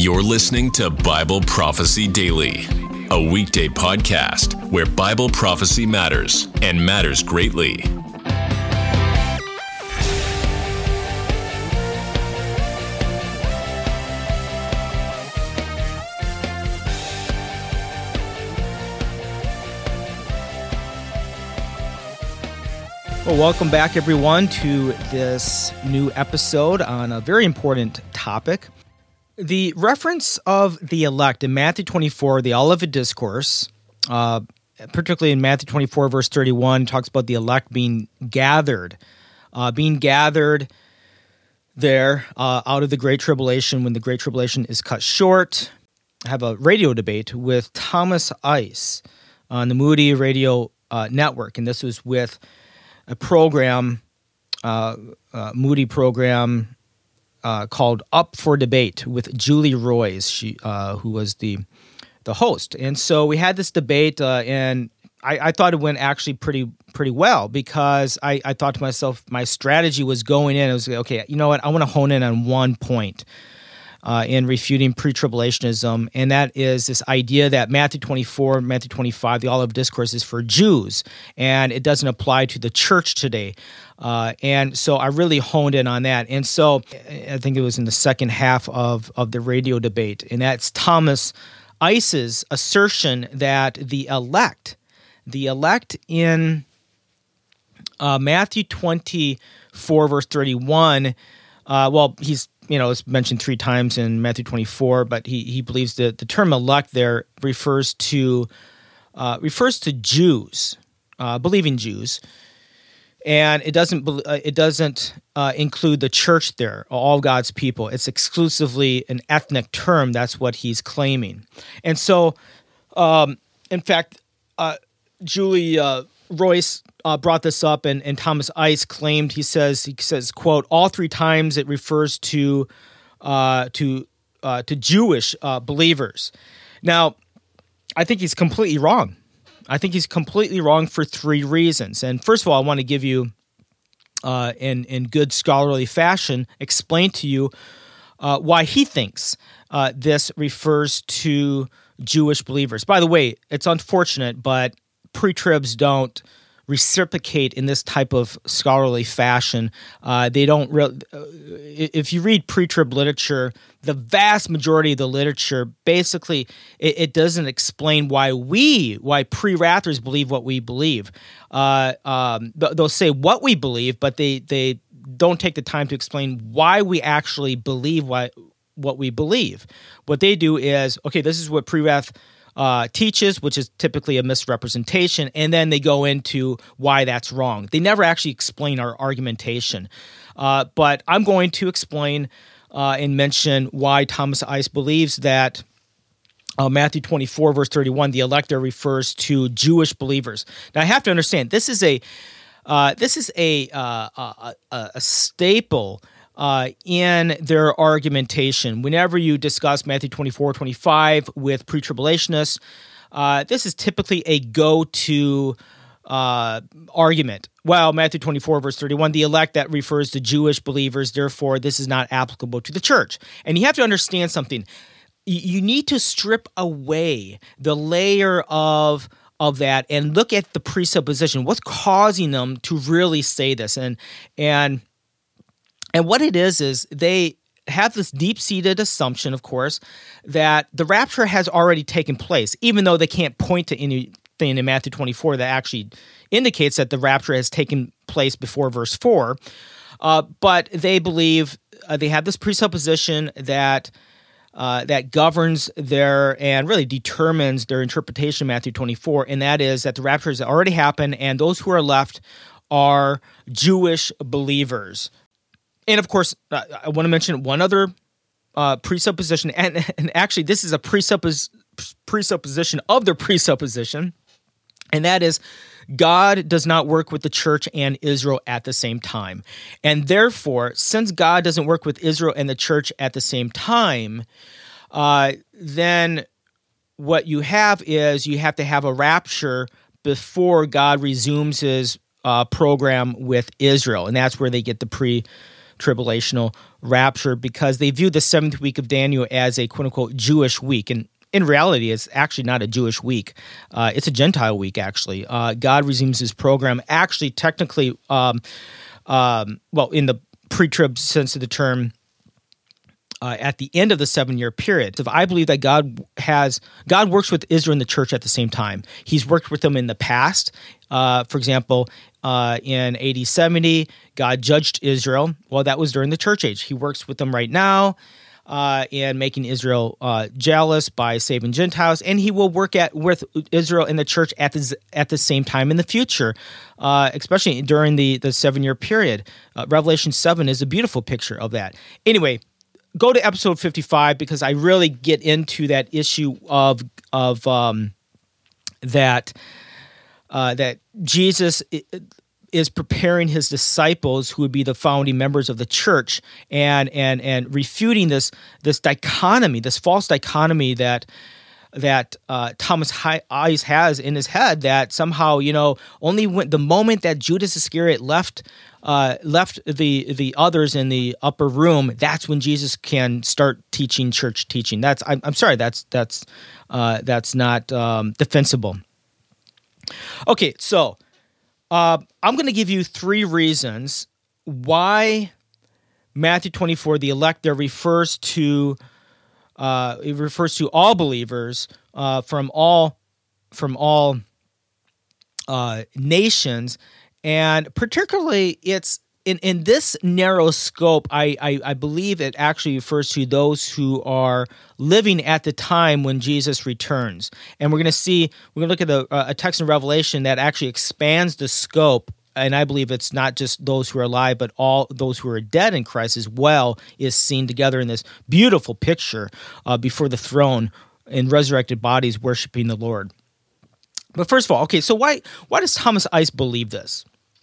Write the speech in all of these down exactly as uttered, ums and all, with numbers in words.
You're listening to Bible Prophecy Daily, a weekday podcast where Bible prophecy matters and matters greatly. Well, welcome back, everyone, to this new episode on a very important topic. The reference of the elect in Matthew twenty-four, the Olivet Discourse, uh, particularly in Matthew twenty-four, verse thirty-one, talks about the elect being gathered, uh, being gathered there uh, out of the Great Tribulation when the Great Tribulation is cut short. I have a radio debate with Thomas Ice on the Moody Radio uh, Network, and this was with a program, uh, uh, Moody program, uh, called Up for Debate with Julie Roys, she, uh, who was the the host. And so we had this debate, uh, and I, I thought it went actually pretty pretty well because I, I thought to myself, my strategy was going in, I was like, okay, you know what, I want to hone in on one point uh, in refuting pre-tribulationism, and that is this idea that Matthew twenty-four, Matthew twenty-five, the Olivet Discourse is for Jews, and it doesn't apply to the church today. Uh, and so I really honed in on that. And so I think it was in the second half of, of the radio debate, and that's Thomas Ice's assertion that the elect, the elect in uh, Matthew twenty-four, verse thirty-one, uh, well, he's you know, it's mentioned three times in Matthew twenty-four, but he he believes that the term elect there refers to uh, refers to Jews, uh, believing Jews, and it doesn't uh, it doesn't uh, include the church there, all God's people. It's exclusively an ethnic term. That's what he's claiming, and so, um, in fact, uh, Julie uh, Royce Uh, brought this up, and, and Thomas Ice claimed, he says, he says, quote, all three times it refers to uh, to uh, to Jewish uh, believers. Now, I think he's completely wrong. I think he's completely wrong for three reasons. And first of all, I want to give you, uh, in, in good scholarly fashion, explain to you uh, why he thinks uh, this refers to Jewish believers. By the way, it's unfortunate, but pre-tribs don't reciprocate in this type of scholarly fashion. Uh, they don't really. Uh, if you read pre-trib literature, the vast majority of the literature basically it, it doesn't explain why we, why pre-wrathers believe what we believe. Uh, um, they'll say what we believe, but they they don't take the time to explain why we actually believe why what we believe. What they do is, okay, this is what pre-wrath Uh, teaches, which is typically a misrepresentation, and then they go into why that's wrong. They never actually explain our argumentation. Uh, but I'm going to explain uh, and mention why Thomas Ice believes that uh, Matthew twenty-four, verse thirty-one, the elect there refers to Jewish believers. Now, I have to understand, this is a uh, this is a, uh, a, a, a staple Uh, in their argumentation. Whenever you discuss Matthew twenty-four, twenty-five with pre-tribulationists, uh, this is typically a go-to uh, argument. Well, Matthew twenty-four, verse thirty-one, the elect, that refers to Jewish believers, therefore this is not applicable to the church. And you have to understand something. You need to strip away the layer of of that and look at the presupposition. What's causing them to really say this? And and And what it is, is they have this deep-seated assumption, of course, that the rapture has already taken place, even though they can't point to anything in Matthew twenty-four that actually indicates that the rapture has taken place before verse four. Uh, but they believe, uh, they have this presupposition that uh, that governs their, and really determines their interpretation of Matthew twenty-four, and that is that the rapture has already happened, and those who are left are Jewish believers. And of course, uh, I want to mention one other uh, presupposition, and, and actually this is a presuppos- presupposition of the presupposition, and that is God does not work with the church and Israel at the same time. And therefore, since God doesn't work with Israel and the church at the same time, uh, then what you have is you have to have a rapture before God resumes his uh, program with Israel, and that's where they get the pre tribulational rapture because they view the seventh week of Daniel as a quote-unquote Jewish week. And in reality, it's actually not a Jewish week. Uh, it's a Gentile week, actually. Uh, God resumes his program. Actually, technically, um, um, well, in the pre-trib sense of the term, uh, at the end of the seven-year period. If I believe that God has, God works with Israel and the church at the same time. He's worked with them in the past. Uh, for example, uh, in A D seventy, God judged Israel. Well, that was during the church age. He works with them right now. Uh, and making Israel uh, jealous by saving Gentiles, and he will work at with Israel and the church at the at the same time in the future, uh, especially during the the seven year period. Uh, Revelation seven is a beautiful picture of that. Anyway, go to episode fifty-five because I really get into that issue of of um, that uh, that Jesus is preparing his disciples, who would be the founding members of the church, and and and refuting this this dichotomy, this false dichotomy that that uh, Thomas Ice has in his head, that somehow, you know, only when the moment that Judas Iscariot left uh, left the the others in the upper room, that's when Jesus can start teaching church teaching. That's I'm, I'm sorry, that's that's uh, that's not um, defensible. Okay, so. Uh, I'm going to give you three reasons why Matthew twenty-four, the elect there, refers to uh, it refers to all believers uh, from all from all uh, nations, and particularly it's in, in this narrow scope. I, I I believe it actually refers to those who are living at the time when Jesus returns. And we're going to see, we're going to look at the, uh, a text in Revelation that actually expands the scope, and I believe it's not just those who are alive, but all those who are dead in Christ as well is seen together in this beautiful picture uh, before the throne in resurrected bodies worshiping the Lord. But first of all, okay, so why why does Thomas Ice believe this?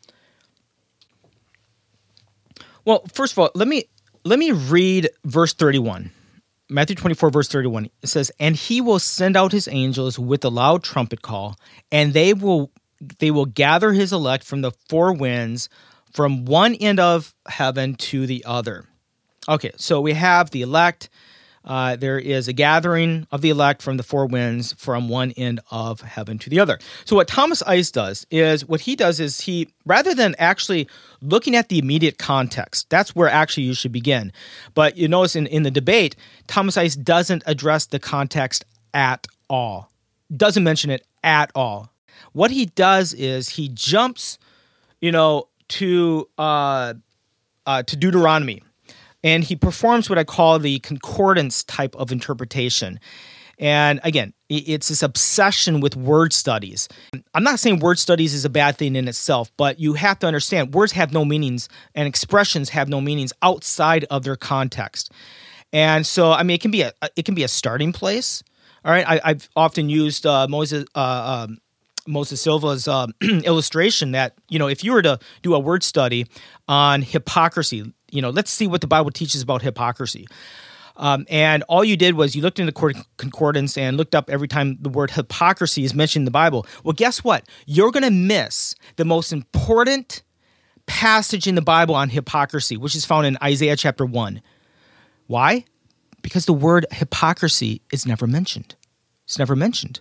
Well, first of all, let me let me read verse thirty-one. Matthew twenty-four, verse thirty-one. It says, "And he will send out his angels with a loud trumpet call, and they will they will gather his elect from the four winds, from one end of heaven to the other." Okay, so we have the elect. Uh, there is a gathering of the elect from the four winds from one end of heaven to the other. So what Thomas Ice does is, what he does is he, rather than actually looking at the immediate context, that's where actually you should begin. But you notice in, in the debate, Thomas Ice doesn't address the context at all. Doesn't mention it at all. What he does is he jumps, you know, to uh, uh, to Deuteronomy. And he performs what I call the concordance type of interpretation. And again, it's this obsession with word studies. I'm not saying word studies is a bad thing in itself, but you have to understand words have no meanings and expressions have no meanings outside of their context. And so, I mean, it can be a it can be a starting place. All right, I, I've often used uh, Moses uh, um, Moses Silva's uh, illustration that, you know, if you were to do a word study on hypocrisy, you know, let's see what the Bible teaches about hypocrisy. Um, and all you did was you looked in the concordance and looked up every time the word hypocrisy is mentioned in the Bible. Well, guess what? You're going to miss the most important passage in the Bible on hypocrisy, which is found in Isaiah chapter one. Why? Because the word hypocrisy is never mentioned. It's never mentioned.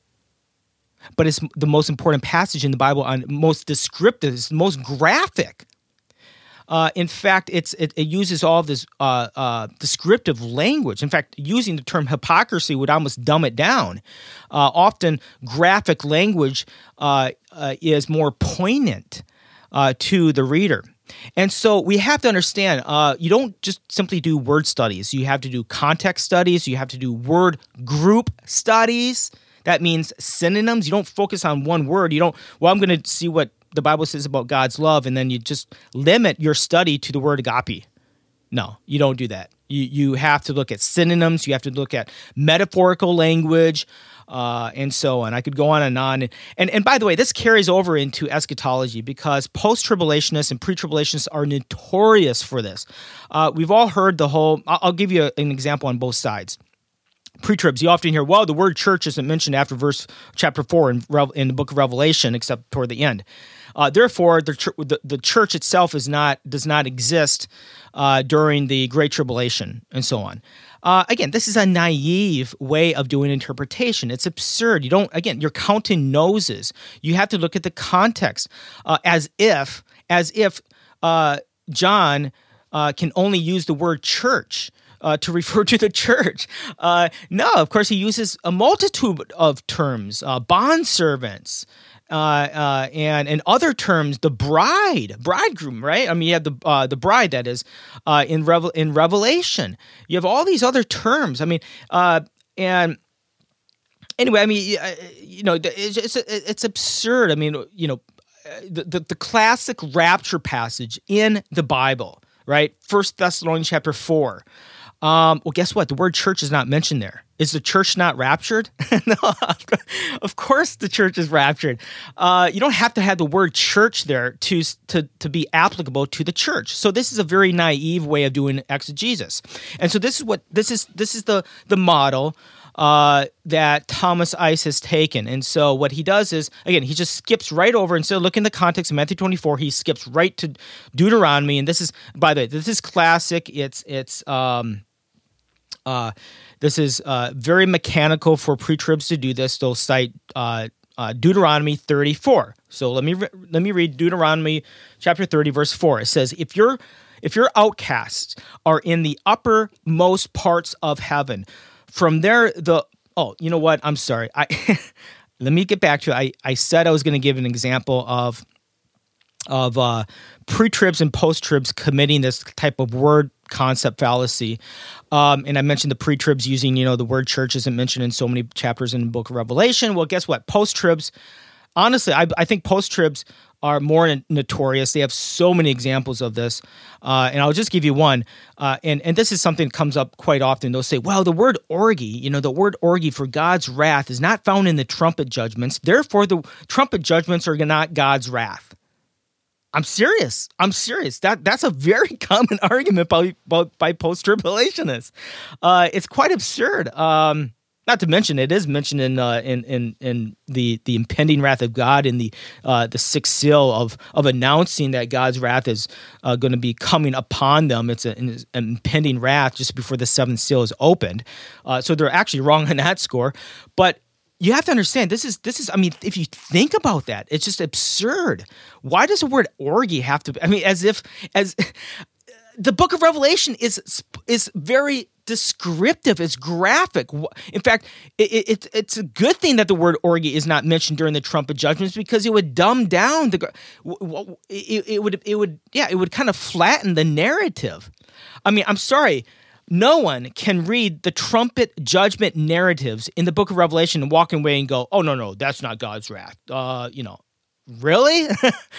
But it's the most important passage in the Bible, on most descriptive, it's the most graphic. Uh, in fact, it's it, it uses all of this uh, uh, descriptive language. In fact, using the term hypocrisy would almost dumb it down. Uh, often, graphic language uh, uh, is more poignant uh, to the reader. And so we have to understand, uh, you don't just simply do word studies. You have to do context studies. You have to do word group studies. That means synonyms. You don't focus on one word. You don't, well, I'm going to see what the Bible says about God's love, and then you just limit your study to the word agape. No, you don't do that. You you have to look at synonyms. You have to look at metaphorical language, uh, and so on. I could go on and on. And, and by the way, this carries over into eschatology, because post-tribulationists and pre-tribulationists are notorious for this. Uh, we've all heard the whole, I'll, I'll give you a, an example on both sides. pre-tribs, you often hear, well, the word church isn't mentioned after verse chapter four in, in the book of Revelation, except toward the end. Uh, therefore, the, ch- the the church itself is not does not exist uh, during the Great Tribulation, and so on. Uh, again, this is a naive way of doing interpretation. It's absurd. You don't. Again, you're counting noses. You have to look at the context, uh, as if as if uh, John uh, can only use the word church Uh, to refer to the church. Uh, no, of course, he uses a multitude of terms, uh, bondservants, uh, uh, and and other terms, the bride, bridegroom, right? I mean, you have the uh, the bride, that is, uh, in Revel- in Revelation. You have all these other terms. I mean, uh, and anyway, I mean, you know, it's it's, it's absurd. I mean, you know, the, the the classic rapture passage in the Bible, right? First Thessalonians chapter four. Um, well, guess what? The word church is not mentioned there. Is the church not raptured? No, of course the church is raptured. Uh, you don't have to have the word church there to, to, to be applicable to the church. So this is a very naive way of doing exegesis. And so this is what this is. This is the the model uh, that Thomas Ice has taken. And so what he does is, again, he just skips right over, instead of looking at the context of Matthew twenty-four, he skips right to Deuteronomy. And this is, by the way, this is classic. It's it's. Um, Uh, this is uh, very mechanical for pre-tribs to do this. They'll cite uh, uh, Deuteronomy thirty-four. So let me re- let me read Deuteronomy chapter thirty, verse four. It says, "If your if your outcasts are in the uppermost parts of heaven, from there the oh, you know what? I'm sorry. I let me get back to it. I I said I was going to give an example of of uh, pre-tribs and post-tribs committing this type of word concept fallacy. Um, and I mentioned the pre-tribs using, you know, the word church isn't mentioned in so many chapters in the book of Revelation. Well, guess what? Post-tribs, honestly, I, I think post-tribs are more notorious. They have so many examples of this. Uh, and I'll just give you one. Uh, and, and this is something that comes up quite often. They'll say, well, the word orgy, you know, the word orgy for God's wrath is not found in the trumpet judgments. Therefore, the trumpet judgments are not God's wrath. I'm serious. I'm serious. That that's a very common argument by by, by post-tribulationists. Uh, it's quite absurd. Um, not to mention, it is mentioned in uh, in in in the the impending wrath of God in the uh, the sixth seal of of announcing that God's wrath is uh, going to be coming upon them. It's a, an impending wrath just before the seventh seal is opened. Uh, so they're actually wrong on that score, but. You have to understand, this is, this is. I mean, if you think about that, it's just absurd. Why does the word orgy have to be, I mean, as if, as the book of Revelation is is very descriptive, it's graphic. In fact, it, it, it's a good thing that the word orgy is not mentioned during the trumpet judgments, because it would dumb down the, it, it would, it would, yeah, it would kind of flatten the narrative. I mean, I'm sorry. No one can read the trumpet judgment narratives in the book of Revelation and walk away and go, oh, no, no, that's not God's wrath. Uh, you know, really?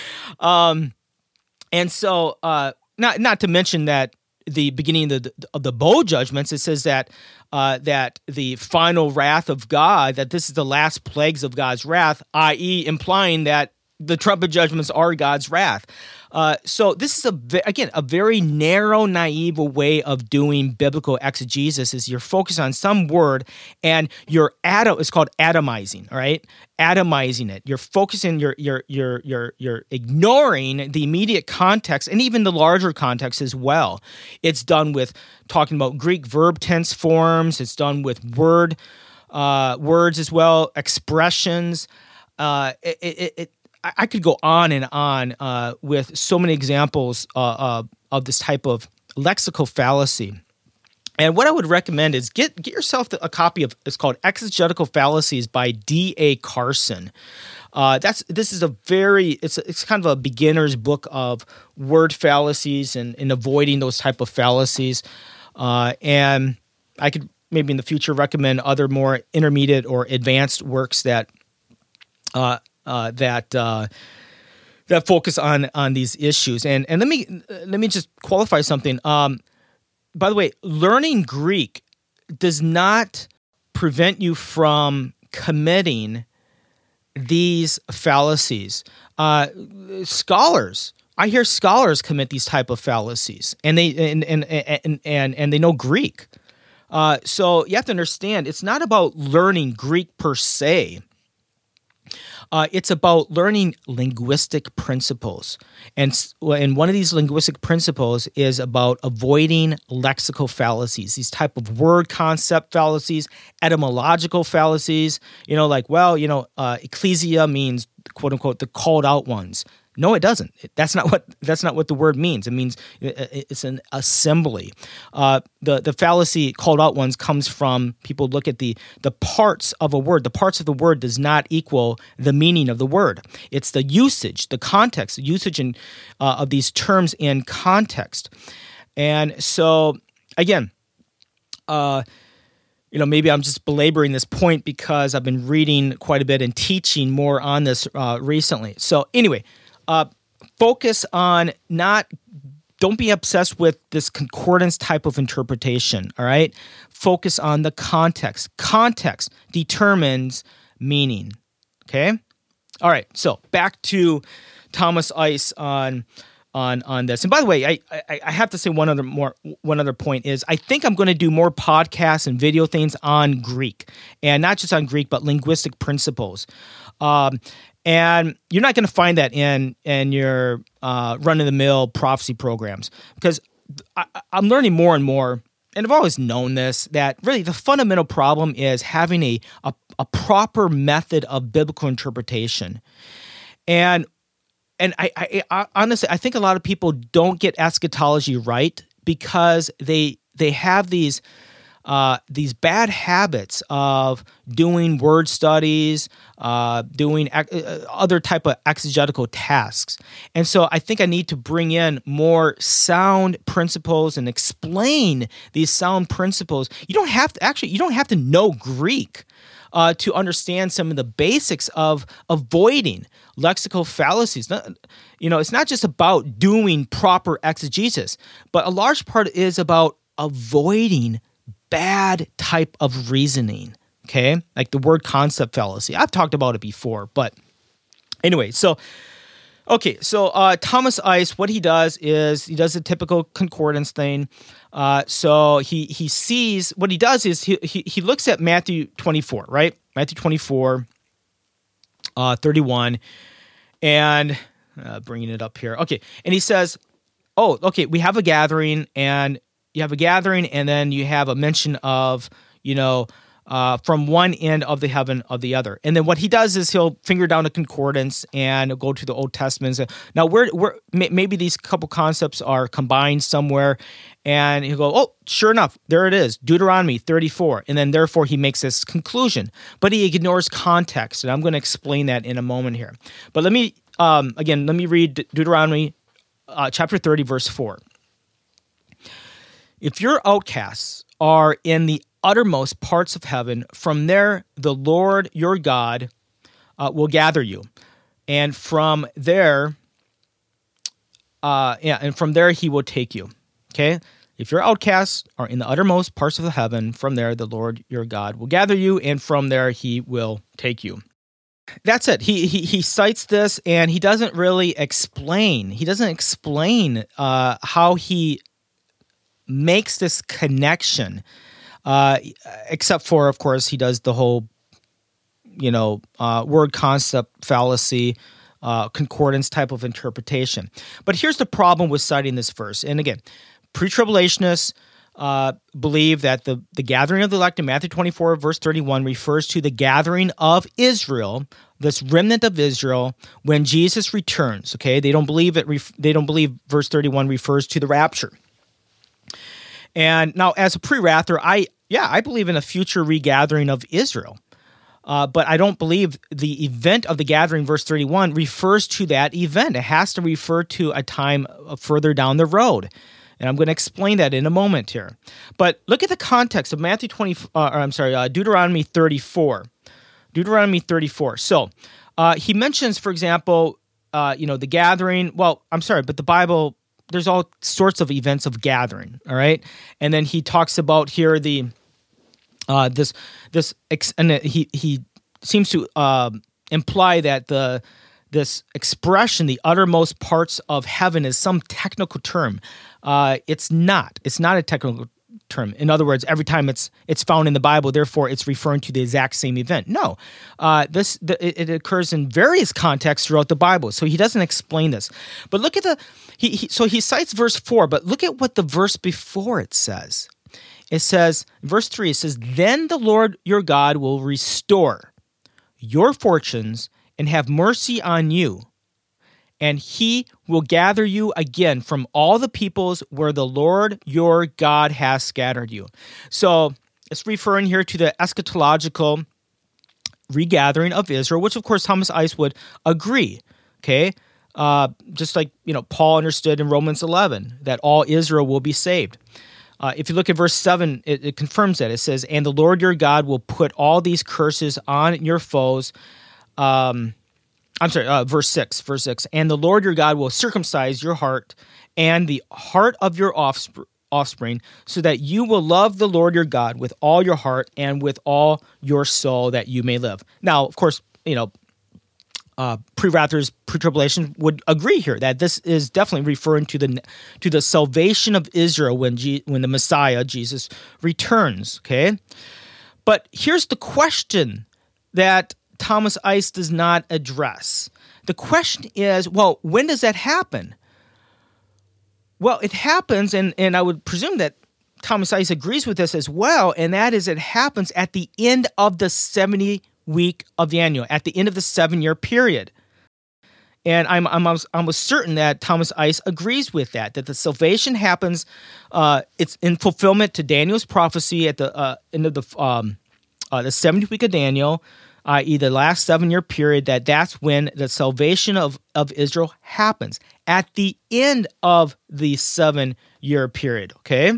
um, and so, uh, not not to mention that the beginning of the, of the bowl judgments, it says that uh, that the final wrath of God, that this is the last plagues of God's wrath, that is implying that the trumpet judgments are God's wrath. Uh, so this is, a again, a very narrow, naive way of doing biblical exegesis. Is you're focused on some word and you're atom. It's called atomizing. All right, atomizing it. You're focusing. You're you're you're you're you're ignoring the immediate context and even the larger context as well. It's done with talking about Greek verb tense forms. It's done with word uh, words as well, expressions. Uh, it, it, it I could go on and on uh, with so many examples uh, uh, of this type of lexical fallacy. And what I would recommend is get get yourself a copy of, it's called Exegetical Fallacies by D A Carson. Uh, that's this is a very it's it's kind of a beginner's book of word fallacies and, and avoiding those type of fallacies. Uh, and I could maybe in the future recommend other more intermediate or advanced works that. Uh, Uh, that uh, that focus on on these issues, and and let me let me just qualify something. Um, by the way, learning Greek does not prevent you from committing these fallacies. Uh, scholars, I hear scholars commit these type of fallacies, and they and and and and, and they know Greek. Uh, so you have to understand, it's not about learning Greek per se. Uh, it's about learning linguistic principles. And, and one of these linguistic principles is about avoiding lexical fallacies, these type of word concept fallacies, etymological fallacies, you know, like, well, you know, uh, ecclesia means, quote unquote, the called out ones. No, it doesn't. That's not what that's not what the word means. It means it's an assembly. Uh, the the fallacy called out ones comes from people look at the the parts of a word. The parts of the word does not equal the meaning of the word. It's the usage, the context, the usage in, uh, of these terms in context. And so again, uh, you know, maybe I'm just belaboring this point because I've been reading quite a bit and teaching more on this uh, recently. So anyway. Uh, focus on not, don't be obsessed with this concordance type of interpretation, all right? Focus on the context. Context determines meaning, okay? All right, so back to Thomas Ice on on on this. And by the way, I, I I have to say one other more one other point is I think I'm going to do more podcasts and video things on Greek, and not just on Greek, but linguistic principles. Um, And you're not going to find that in in your uh, run-of-the-mill prophecy programs, because I, I'm learning more and more, and I've always known this, that really the fundamental problem is having a, a, a proper method of biblical interpretation. And and I, I, I honestly, I think a lot of people don't get eschatology right because they they have these Uh, these bad habits of doing word studies, uh, doing uh, other type of exegetical tasks. And so I think I need to bring in more sound principles and explain these sound principles. You don't have to, actually, you don't have to know Greek uh, to understand some of the basics of avoiding lexical fallacies. You know, it's not just about doing proper exegesis, but a large part is about avoiding bad type of reasoning, okay? Like the word concept fallacy. I've talked about it before, but anyway, so, okay, so uh, Thomas Ice, what he does is he does a typical concordance thing. Uh, so he he sees, what he does is he, he, he looks at Matthew twenty-four, right? Matthew twenty-four, uh, thirty-one, and uh, bringing it up here. Okay, and he says, oh, okay, we have a gathering, and you have a gathering, and then you have a mention of, you know, uh, from one end of the heaven of the other. And then what he does is he'll finger down a concordance and go to the Old Testament. And say, now, where, where maybe these couple concepts are combined somewhere, and he'll go, oh, sure enough, there it is, Deuteronomy thirty-four. And then therefore he makes this conclusion, but he ignores context, and I'm going to explain that in a moment here. But let me, um, again, let me read Deuteronomy uh, chapter thirty, verse four. If your outcasts are in the uttermost parts of heaven, from there the Lord your God uh, will gather you, and from there, uh, yeah, and from there he will take you. Okay, if your outcasts are in the uttermost parts of the heaven, from there the Lord your God will gather you, and from there he will take you. That's it. He he he cites this, and he doesn't really explain. He doesn't explain uh, how he makes this connection, uh, except for, of course, he does the whole, you know, uh, word concept fallacy, uh, concordance type of interpretation. But here's the problem with citing this verse. And again, pre-tribulationists uh, believe that the, the gathering of the elect in Matthew twenty-four, verse thirty-one, refers to the gathering of Israel, this remnant of Israel, when Jesus returns. Okay, they don't believe it. Ref- they don't believe verse thirty-one refers to the rapture. And now, as a pre-wrather, I yeah, I believe in a future regathering of Israel. Uh, but I don't believe the event of the gathering, verse thirty-one, refers to that event. It has to refer to a time further down the road. And I'm going to explain that in a moment here. But look at the context of Matthew twenty, uh, or I'm sorry, uh, Deuteronomy thirty-four. Deuteronomy thirty-four. So uh, he mentions, for example, uh, you know, the gathering. Well, I'm sorry, but the Bible, there's all sorts of events of gathering, all right? And then he talks about here the uh, this this ex- and he he seems to uh, imply that the this expression, the uttermost parts of heaven, is some technical term. Uh, it's not. It's not a technical term. In other words, every time it's it's found in the Bible, therefore it's referring to the exact same event. No, uh, this the, it, it occurs in various contexts throughout the Bible. So he doesn't explain this. But look at the he, he so he cites verse four. But look at what the verse before it says. It says, verse three. It says, "Then the Lord your God will restore your fortunes and have mercy on you. And he will gather you again from all the peoples where the Lord your God has scattered you." So it's referring here to the eschatological regathering of Israel, which of course Thomas Ice would agree, okay? Uh, just like, you know, Paul understood in Romans eleven that all Israel will be saved. Uh, if you look at verse seven, it, it confirms that. It says, "And the Lord your God will put all these curses on your foes." Um I'm sorry, uh, verse six, verse six. "And the Lord your God will circumcise your heart and the heart of your offspr- offspring, so that you will love the Lord your God with all your heart and with all your soul, that you may live." Now, of course, you know, uh, pre-wrathers, pre-tribulation would agree here that this is definitely referring to the to the salvation of Israel when G- when the Messiah, Jesus, returns, okay? But here's the question that Thomas Ice does not address. The question is, well, when does that happen? Well, it happens, and, and I would presume that Thomas Ice agrees with this as well, and that is it happens at the end of the seventy week of Daniel, at the end of the seven-year period. And I'm I'm almost certain that Thomas Ice agrees with that, that the salvation happens, uh, it's in fulfillment to Daniel's prophecy at the uh, end of the um, uh, the seventieth week of Daniel, that is the last seven-year period, that that's when the salvation of, of Israel happens, at the end of the seven-year period, okay?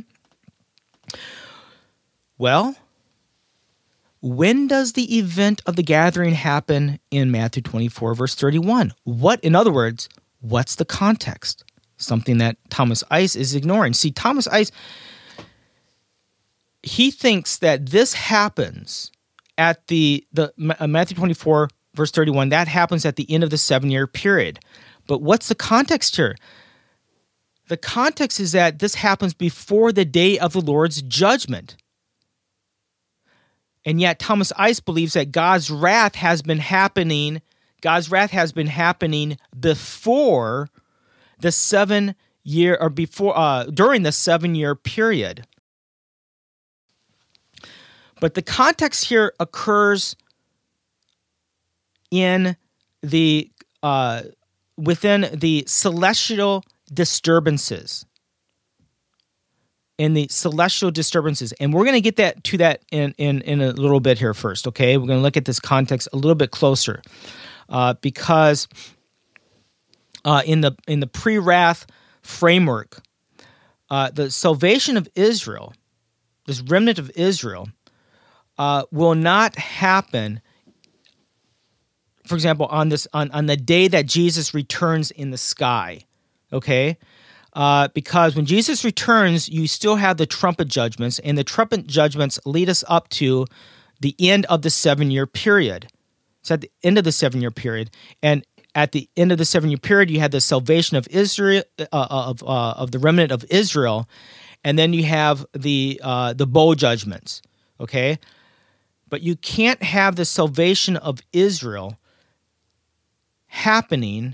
Well, when does the event of the gathering happen in Matthew twenty-four, verse thirty-one? What, in other words, what's the context? Something that Thomas Ice is ignoring. See, Thomas Ice, he thinks that this happens at the, the uh, Matthew twenty-four, verse thirty-one, that happens at the end of the seven-year period. But what's the context here? The context is that this happens before the day of the Lord's judgment. And yet Thomas Ice believes that God's wrath has been happening, God's wrath has been happening before the seven-year, or before, uh, during the seven-year period. But the context here occurs in the uh, within the celestial disturbances. In the celestial disturbances, and we're going to get that to that in, in in a little bit here first. Okay, we're going to look at this context a little bit closer, uh, because uh, in the in the pre-wrath framework, uh, the salvation of Israel, this remnant of Israel, Uh, will not happen, for example, on this on, on the day that Jesus returns in the sky, okay? Uh, because when Jesus returns, you still have the trumpet judgments, and the trumpet judgments lead us up to the end of the seven-year period. It's at the end of the seven-year period, and at the end of the seven-year period, you have the salvation of Israel, uh, of uh, of the remnant of Israel, and then you have the uh, the bowl judgments, okay? But you can't have the salvation of Israel happening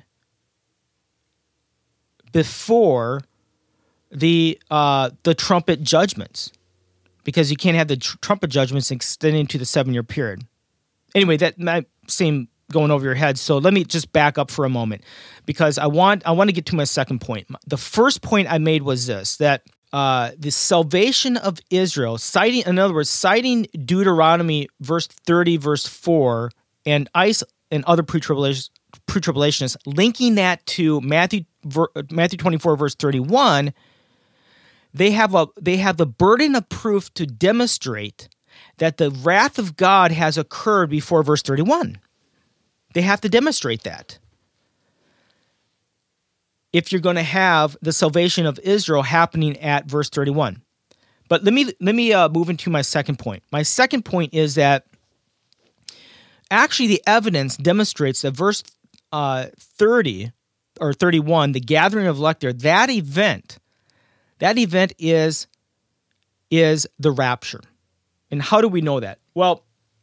before the uh, the trumpet judgments, because you can't have the tr- trumpet judgments extending to the seven-year period. Anyway, that might seem going over your head, so let me just back up for a moment, because I want I want to get to my second point. The first point I made was this, that Uh, the salvation of Israel, citing, in other words, citing Deuteronomy verse thirty, verse four, and Ice and other pre-tribulation, pre-tribulationists linking that to Matthew Matthew twenty-four, verse thirty-one, they have a they have the burden of proof to demonstrate that the wrath of God has occurred before verse thirty-one. They have to demonstrate that, if you're going to have the salvation of Israel happening at verse thirty-one. But let me let me uh, move into my second point. My second point is that actually the evidence demonstrates that verse uh, thirty or thirty-one, the gathering of elect there, that event, that event is is the rapture. And how do we know that? Well,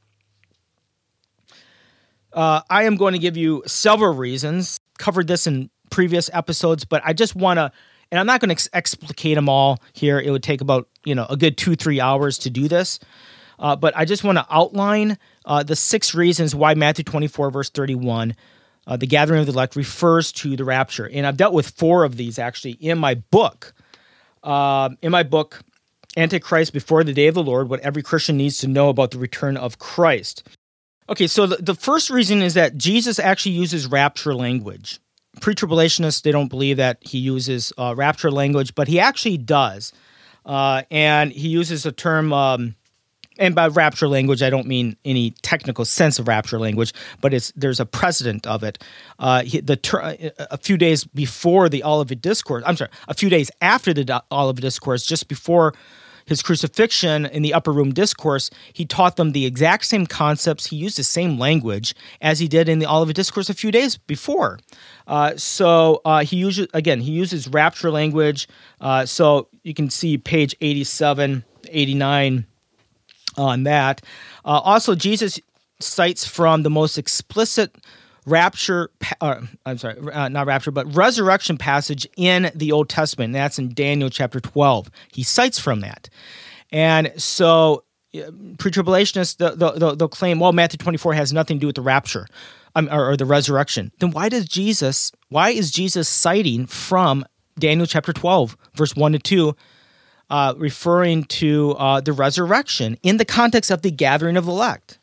uh, I am going to give you several reasons. Covered this in previous episodes, but I just want to, and I'm not going to ex- explicate them all here. It would take about, you know, a good two, three hours to do this. Uh, but I just want to outline uh, the six reasons why Matthew twenty-four, verse thirty-one, uh, the gathering of the elect, refers to the rapture. And I've dealt with four of these actually in my book. Uh, in my book, Antichrist Before the Day of the Lord, What Every Christian Needs to Know About the Return of Christ. Okay, so the, the first reason is that Jesus actually uses rapture language. Pre-tribulationists, they don't believe that he uses uh, rapture language, but he actually does. Uh, and he uses a term, um, and by rapture language, I don't mean any technical sense of rapture language, but it's there's a precedent of it. Uh, he, the ter- a few days before the Olivet Discourse, I'm sorry, a few days after the Olivet Discourse, just before his crucifixion in the Upper Room Discourse, he taught them the exact same concepts. He used the same language as he did in the Olivet Discourse a few days before. Uh, so uh, he uses, again, he uses rapture language. Uh, so you can see page eighty-seven, eighty-nine on that. Uh, also, Jesus cites from the most explicit rapture, uh, I'm sorry, uh, not rapture, but resurrection passage in the Old Testament. And that's in Daniel chapter twelve. He cites from that. And so uh, pre-tribulationists, they'll, they'll, they'll claim, well, Matthew twenty-four has nothing to do with the rapture um, or, or the resurrection. Then why does Jesus, why is Jesus citing from Daniel chapter twelve, verse one to two, uh, referring to uh, the resurrection in the context of the gathering of the elect?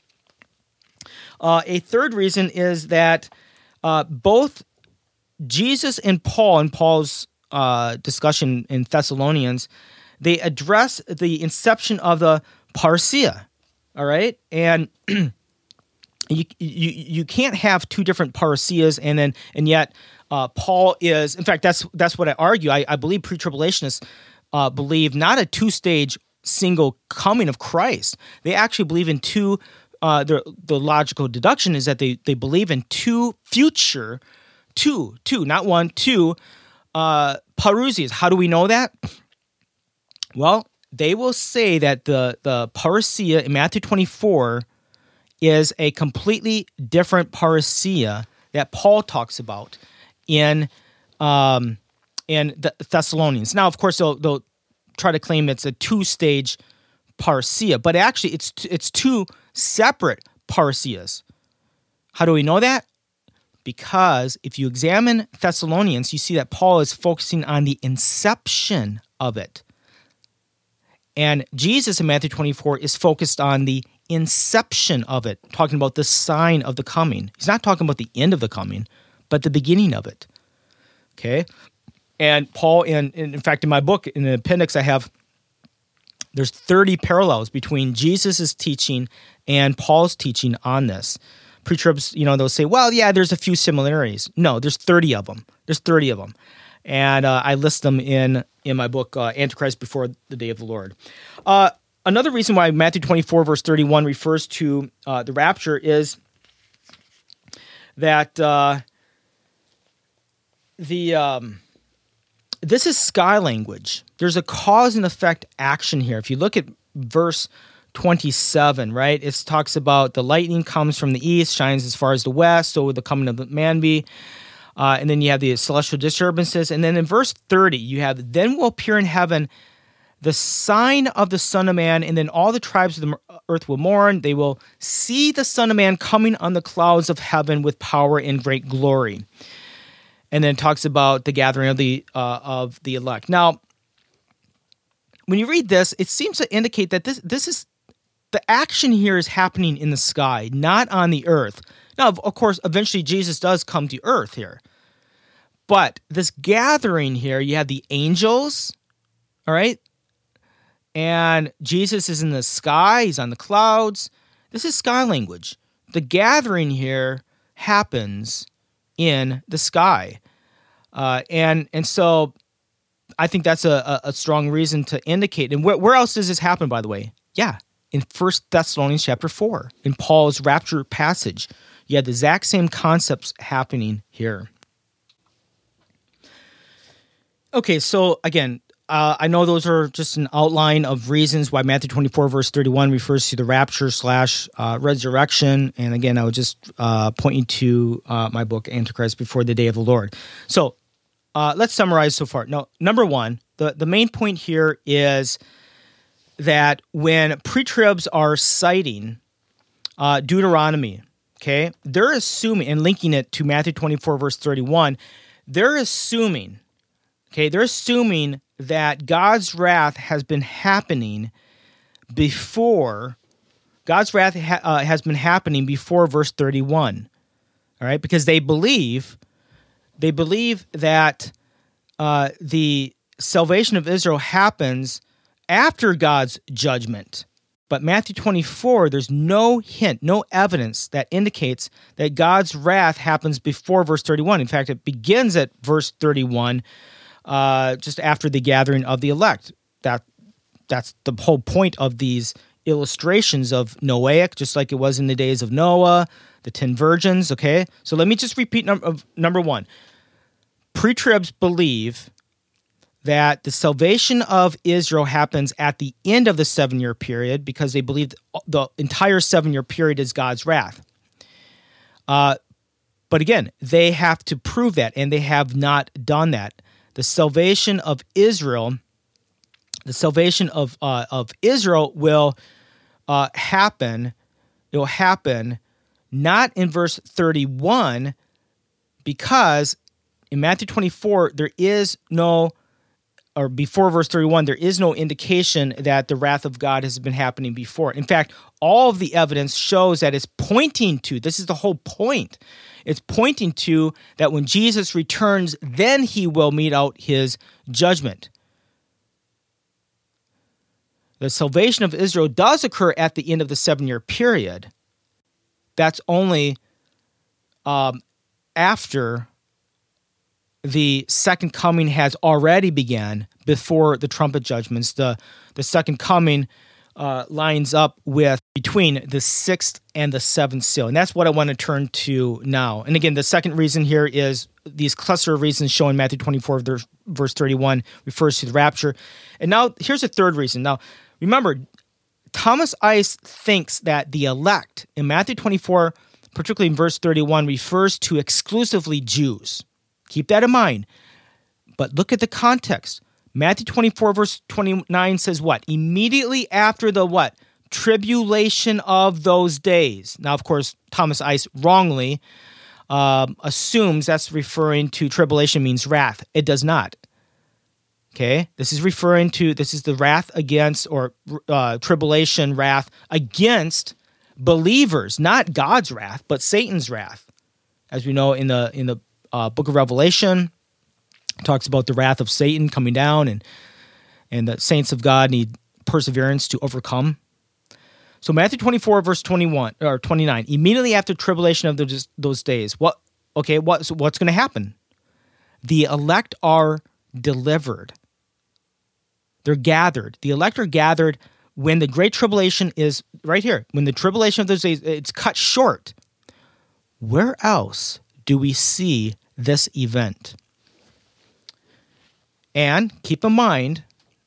Uh, a third reason is that uh, both Jesus and Paul, in Paul's uh, discussion in Thessalonians, they address the inception of the parousia, all right? And you, you you can't have two different parousias, and then and yet uh, Paul is, in fact, that's that's what I argue. I, I believe pre-tribulationists uh, believe not a two-stage single coming of Christ. They actually believe in two. Uh, the the logical deduction is that they, they believe in two future, two, two, not one, two, uh, parousias. How do we know that? Well, they will say that the, the parousia in Matthew twenty-four is a completely different parousia that Paul talks about in um, in the Thessalonians. Now, of course, they'll, they'll try to claim it's a two-stage parousia, but actually it's it's two separate parousias. How do we know that? Because if you examine Thessalonians, you see that Paul is focusing on the inception of it. And Jesus in Matthew twenty-four is focused on the inception of it, talking about the sign of the coming. He's not talking about the end of the coming, but the beginning of it. Okay? And Paul, in, in fact, in my book, in the appendix, I have there's thirty parallels between Jesus' teaching and Paul's teaching on this. Pre-tribs, you know, they'll say, well, yeah, there's a few similarities. No, there's thirty of them. There's thirty of them. And uh, I list them in, in my book, uh, Antichrist Before the Day of the Lord. Uh, another reason why Matthew twenty-four, verse thirty-one refers to uh, the rapture is that uh, the... Um, This is sky language. There's a cause and effect action here. If you look at verse twenty-seven, right, it talks about the lightning comes from the east, shines as far as the west, so will the coming of the man be. Uh, and then you have the celestial disturbances. And then in verse thirty, you have, then will appear in heaven the sign of the Son of Man, and then all the tribes of the earth will mourn. They will see the Son of Man coming on the clouds of heaven with power and great glory. And then it talks about the gathering of the uh, of the elect. Now, when you read this, it seems to indicate that this this is the action here is happening in the sky, not on the earth. Now, of, of course, eventually Jesus does come to earth here, but this gathering here, you have the angels, all right, and Jesus is in the sky. He's on the clouds. This is sky language. The gathering here happens in the sky. Uh, and and so I think that's a, a, a strong reason to indicate. And where, where else does this happen, by the way? Yeah, in First Thessalonians chapter four, in Paul's rapture passage. You had the exact same concepts happening here. Okay, so again, uh, I know those are just an outline of reasons why Matthew twenty-four, verse thirty-one refers to the rapture slash uh, resurrection. And again, I would just uh, point you to uh, my book, Antichrist Before the Day of the Lord. So uh, let's summarize so far. Now, number one, the, the main point here is that when pre-tribs are citing uh, Deuteronomy, okay, they're assuming, and linking it to Matthew twenty-four, verse thirty-one, they're assuming, okay, they're assuming that God's wrath has been happening before, God's wrath ha- uh, has been happening before verse thirty-one, all right, because they believe, they believe that uh, the salvation of Israel happens after God's judgment. But Matthew twenty-four, there's no hint, no evidence that indicates that God's wrath happens before verse thirty-one. In fact, it begins at verse thirty-one, uh, just after the gathering of the elect. That That's the whole point of these illustrations of Noahic, just like it was in the days of Noah, the ten virgins, okay? So let me just repeat num- of number one. Pre-tribs believe that the salvation of Israel happens at the end of the seven-year period because they believe the entire seven-year period is God's wrath. Uh, but again, they have to prove that, and they have not done that. The salvation of Israel, the salvation of uh, of Israel will uh, happen. It will happen not in verse thirty-one, because in Matthew twenty-four there is no. or before verse thirty-one, there is no indication that the wrath of God has been happening before. In fact, all of the evidence shows that it's pointing to, this is the whole point, it's pointing to that when Jesus returns, then he will mete out his judgment. The salvation of Israel does occur at the end of the seven-year period. That's only um, after the second coming has already begun, before the trumpet judgments. The, the second coming uh, lines up with between the sixth and the seventh seal. And that's what I want to turn to now. And again, the second reason here is these cluster of reasons showing Matthew twenty-four, verse thirty-one refers to the rapture. And now here's a third reason. Now, remember, Thomas Ice thinks that the elect in Matthew twenty-four, particularly in verse thirty-one, refers to exclusively Jews. Keep that in mind. But look at the context. Matthew twenty-four, verse twenty-nine says what? Immediately after the what? Tribulation of those days. Now, of course, Thomas Ice wrongly um, assumes that's referring to tribulation means wrath. It does not. Okay? This is referring to, this is the wrath against, or uh, tribulation wrath against believers, not God's wrath, but Satan's wrath. As we know in the in the Uh, book of Revelation, talks about the wrath of Satan coming down, and and the saints of God need perseverance to overcome. So Matthew twenty-four, verse twenty-one or twenty-nine, immediately after tribulation of those, those days, what? Okay, what? So what's going to happen? The elect are delivered. They're gathered. The elect are gathered when the great tribulation is right here. When the tribulation of those days, it's cut short. Where else do we see this event? And keep in mind,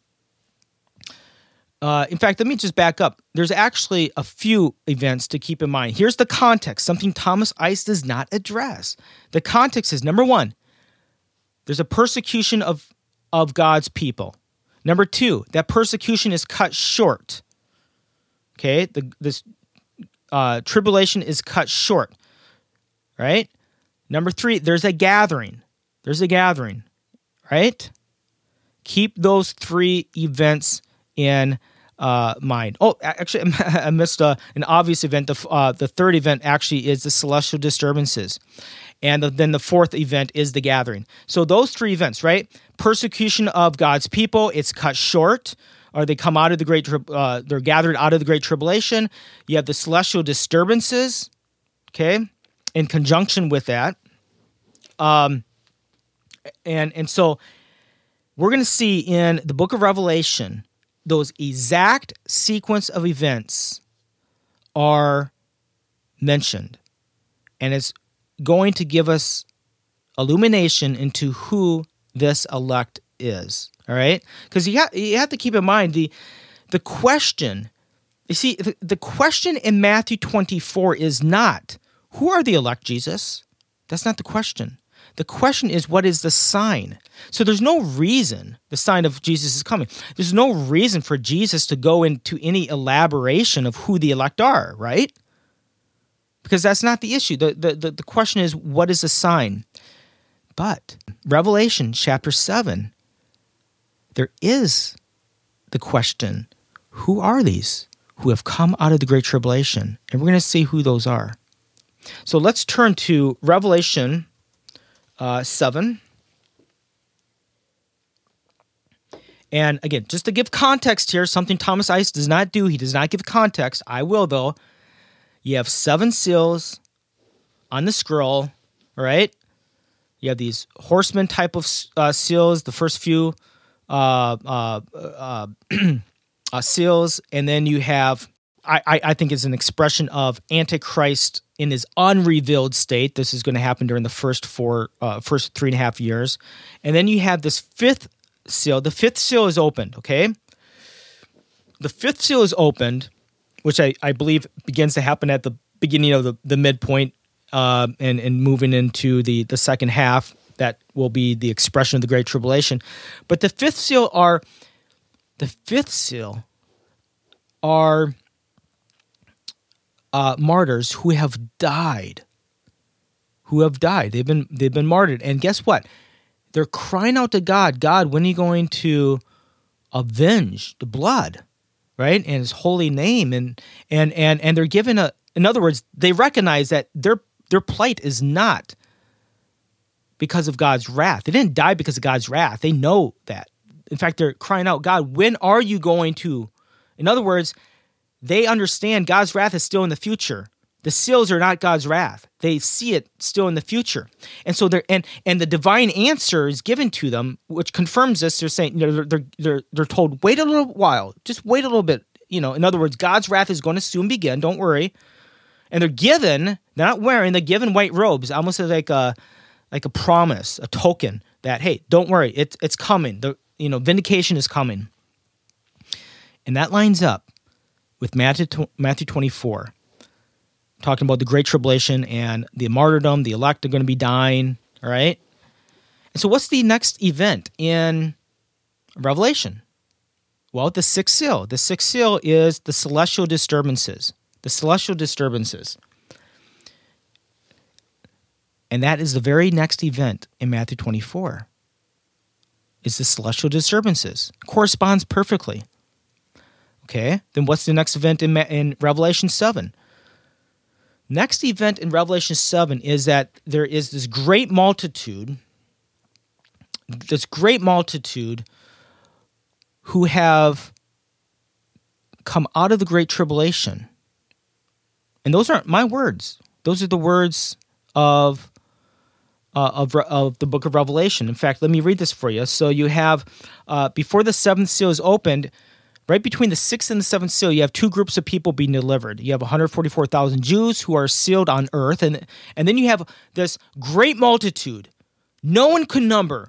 uh, in fact, let me just back up. There's actually a few events to keep in mind. Here's the context, something Thomas Ice does not address. The context is, number one, there's a persecution of, of God's people. Number two, that persecution is cut short. Okay, the, this uh, tribulation is cut short, right? Number three, there's a gathering. There's a gathering, right? Keep those three events in uh, mind. Oh, actually, I missed uh, an obvious event. The, uh, the third event actually is the celestial disturbances. And the, then the fourth event is the gathering. So those three events, right? Persecution of God's people, it's cut short. Or they come out of the great, uh, they're gathered out of the great tribulation. You have the celestial disturbances, okay? In conjunction with that. Um, and and so we're going to see in the book of Revelation, those exact sequence of events are mentioned. And it's going to give us illumination into who this elect is. all right? Because you, ha- you have to keep in mind the, the question, you see, the, the question in Matthew twenty-four is not, who are the elect, Jesus? That's not the question. The question is, what is the sign? So there's no reason the sign of Jesus is coming. There's no reason for Jesus to go into any elaboration of who the elect are, right? Because that's not the issue. The, the, the, the question is, what is the sign? But Revelation chapter seven, there is the question, who are these who have come out of the Great Tribulation? And we're going to see who those are. So let's turn to Revelation uh, seven. And again, just to give context here, something Thomas Ice does not do. He does not give context. I will, though. You have seven seals on the scroll, all right? You have these horseman type of uh, seals, the first few uh, uh, uh, uh, seals, and then you have, I, I, I think it's an expression of Antichrist in his unrevealed state. This is going to happen during the first four, uh, first three and a half years. And then you have this fifth seal. The fifth seal is opened, okay? The fifth seal is opened, which I, I believe begins to happen at the beginning of the, the midpoint uh, and, and moving into the, the second half. That will be the expression of the Great Tribulation. But the fifth seal are, the fifth seal are uh, martyrs who have died, who have died. They've been, they've been martyred. And guess what? They're crying out to God, God, when are you going to avenge the blood, right? And his holy name. And and and and they're given a, in other words, they recognize that their their plight is not because of God's wrath. They didn't die because of God's wrath. They know that. In fact, they're crying out, God, when are you going to? In other words, they understand God's wrath is still in the future. The seals are not God's wrath. They see it still in the future. And so they're and and the divine answer is given to them, which confirms this. They're saying, you know, they're they're they're told, wait a little while, just wait a little bit. You know, in other words, God's wrath is going to soon begin. Don't worry. And they're given, they're not wearing, they're given white robes, almost like a like a promise, a token that, hey, don't worry, it's it's coming. The you know, vindication is coming. And that lines up with Matthew Matthew twenty-four. Talking about the Great Tribulation and the martyrdom, the elect are going to be dying, all right? And so what's the next event in Revelation? Well, the sixth seal. The sixth seal is the celestial disturbances. The celestial disturbances. And that is the very next event in Matthew twenty-four. Is the celestial disturbances. Corresponds perfectly. Okay, then what's the next event in, in Revelation seven? Next event in Revelation seven is that there is this great multitude, this great multitude who have come out of the Great Tribulation. And those aren't my words. Those are the words of, uh, of, of the book of Revelation. In fact, let me read this for you. So you have, uh, before the seventh seal is opened, right between the sixth and the seventh seal, you have two groups of people being delivered. You have one hundred forty-four thousand Jews who are sealed on earth, and, and then you have this great multitude. No one could number.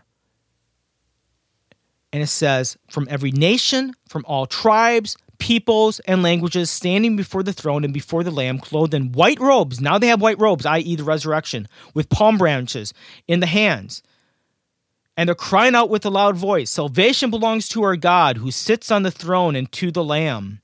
And it says, from every nation, from all tribes, peoples, and languages, standing before the throne and before the Lamb, clothed in white robes. Now they have white robes, that is the resurrection, with palm branches in the hands. And they're crying out with a loud voice, salvation belongs to our God who sits on the throne and to the Lamb.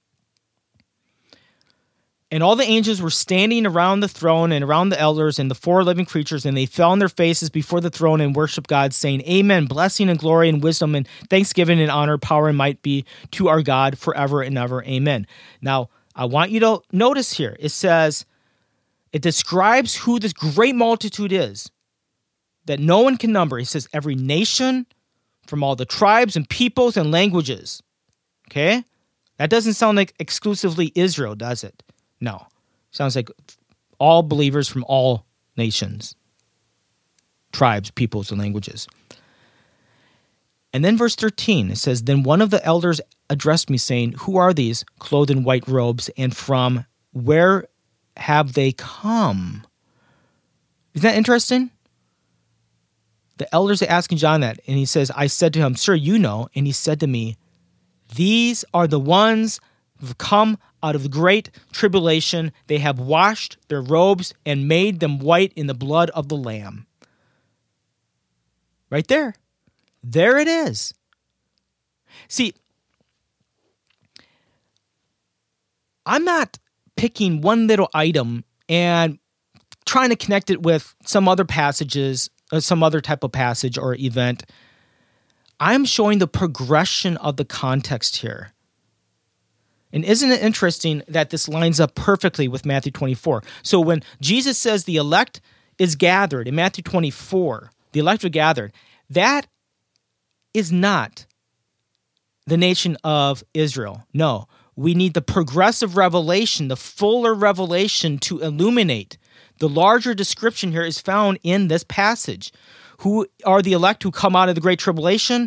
And all the angels were standing around the throne and around the elders and the four living creatures, and they fell on their faces before the throne and worshiped God, saying, Amen, blessing and glory and wisdom and thanksgiving and honor, power and might be to our God forever and ever. Amen. Now, I want you to notice here, it says, it describes who this great multitude is that no one can number. He says every nation from all the tribes and peoples and languages. Okay? That doesn't sound like exclusively Israel, does it? No. Sounds like all believers from all nations, tribes, peoples, and languages. And then verse thirteen, it says, Then one of the elders addressed me, saying, Who are these clothed in white robes, and from where have they come? Isn't that interesting? The elders are asking John that, and he says, I said to him, Sir, you know. And he said to me, these are the ones who have come out of the great tribulation. They have washed their robes and made them white in the blood of the Lamb. Right there. There it is. See, I'm not picking one little item and trying to connect it with some other passages, or some other type of passage or event. I'm showing the progression of the context here. And isn't it interesting that this lines up perfectly with Matthew twenty-four? So when Jesus says the elect is gathered in Matthew twenty-four, the elect are gathered, that is not the nation of Israel. No, we need the progressive revelation, the fuller revelation to illuminate. The larger description here is found in this passage. Who are the elect who come out of the Great Tribulation?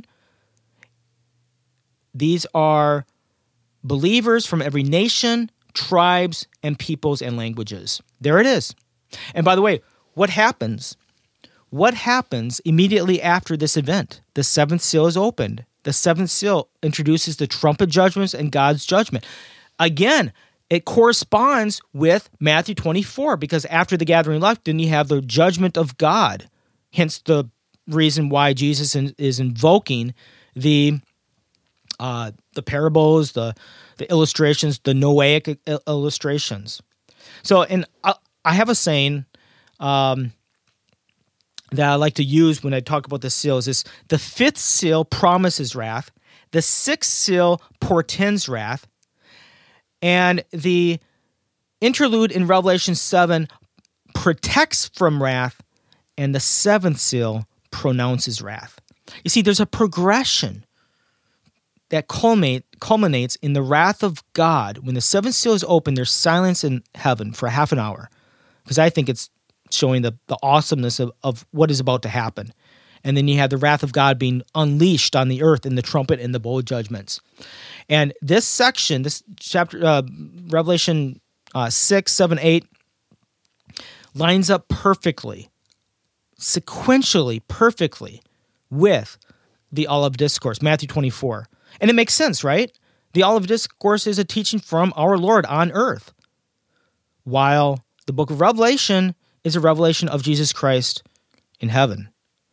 These are believers from every nation, tribes, and peoples and languages. There it is. And by the way, what happens? What happens immediately after this event? The seventh seal is opened. The seventh seal introduces the trumpet judgments and God's judgment. Again, it corresponds with Matthew twenty-four, because after the gathering elect, then you have the judgment of God. Hence the reason why Jesus is invoking the uh, the parables, the the illustrations, the Noahic illustrations. So, and I, I have a saying um, that I like to use when I talk about the seals is the fifth seal promises wrath, the sixth seal portends wrath, and the interlude in Revelation seven protects from wrath, and the seventh seal pronounces wrath. You see, there's a progression that culminate, culminates in the wrath of God. When the seventh seal is open, there's silence in heaven for half an hour, because I think it's showing the, the awesomeness of, of what is about to happen. And then you have the wrath of God being unleashed on the earth in the trumpet and the bowl judgments. And this section, this chapter, uh, Revelation uh, six, seven, eight, lines up perfectly, sequentially, perfectly with the Olivet Discourse, Matthew twenty-four. And it makes sense, right? The Olivet Discourse is a teaching from our Lord on earth, while the book of Revelation is a revelation of Jesus Christ in heaven.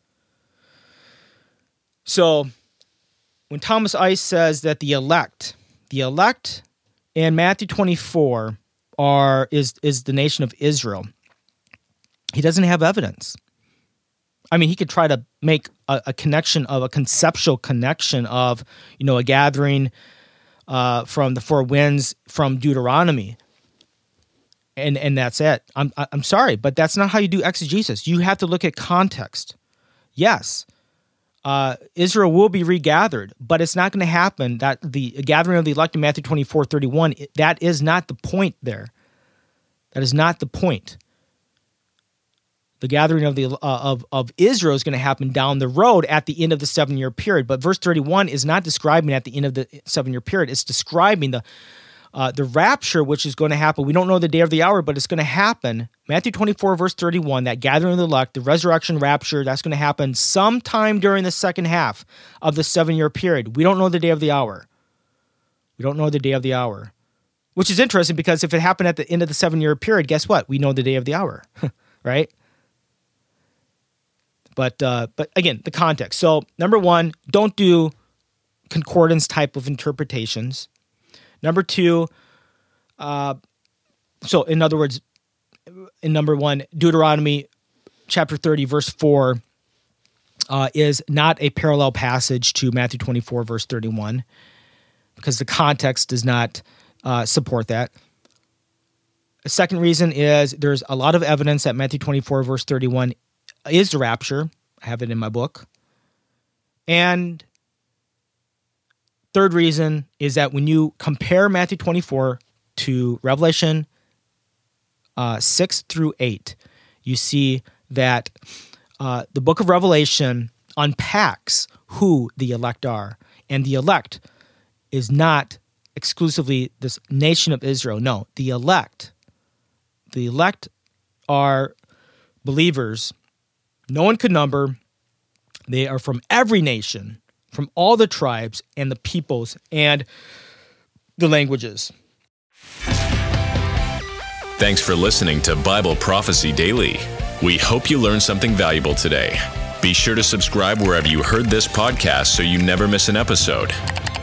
So when Thomas Ice says that the elect, the elect in Matthew twenty-four are is is the nation of Israel, he doesn't have evidence. I mean, he could try to make a, a connection of a conceptual connection of, you know, a gathering uh, from the four winds from Deuteronomy, and and that's it. I'm I'm sorry, but that's not how you do exegesis. You have to look at context. Yes. Uh, Israel will be regathered, but it's not going to happen. That the gathering of the elect in Matthew twenty-four thirty-one, that is not the point there. That is not the point. The gathering of the uh, of of Israel is going to happen down the road at the end of the seven-year period. But verse thirty-one is not describing at the end of the seven-year period. It's describing the uh, the rapture, which is going to happen. We don't know the day or the hour, but it's going to happen. Matthew twenty-four, verse thirty-one, that gathering of the elect, the resurrection rapture, that's going to happen sometime during the second half of the seven-year period. We don't know the day of the hour. We don't know the day of the hour, which is interesting because if it happened at the end of the seven-year period, guess what? We know the day of the hour, right? But uh, but again, the context. So number one, don't do concordance type of interpretations. Number two, uh, so in other words, in number one, Deuteronomy chapter thirty, verse four, uh, is not a parallel passage to Matthew twenty-four, verse thirty-one, because the context does not uh, support that. The second reason is there's a lot of evidence that Matthew twenty-four, verse thirty-one is the rapture. I have it in my book. And third reason is that when you compare Matthew twenty-four to Revelation uh, six through eight, you see that uh, the book of Revelation unpacks who the elect are. And the elect is not exclusively this nation of Israel. No, the elect. The elect are believers no one could number, They are from every nation, from all the tribes and the peoples and the languages. Thanks for listening to Bible Prophecy Daily. We hope you learned something valuable today. Be sure to subscribe wherever you heard this podcast so you never miss an episode.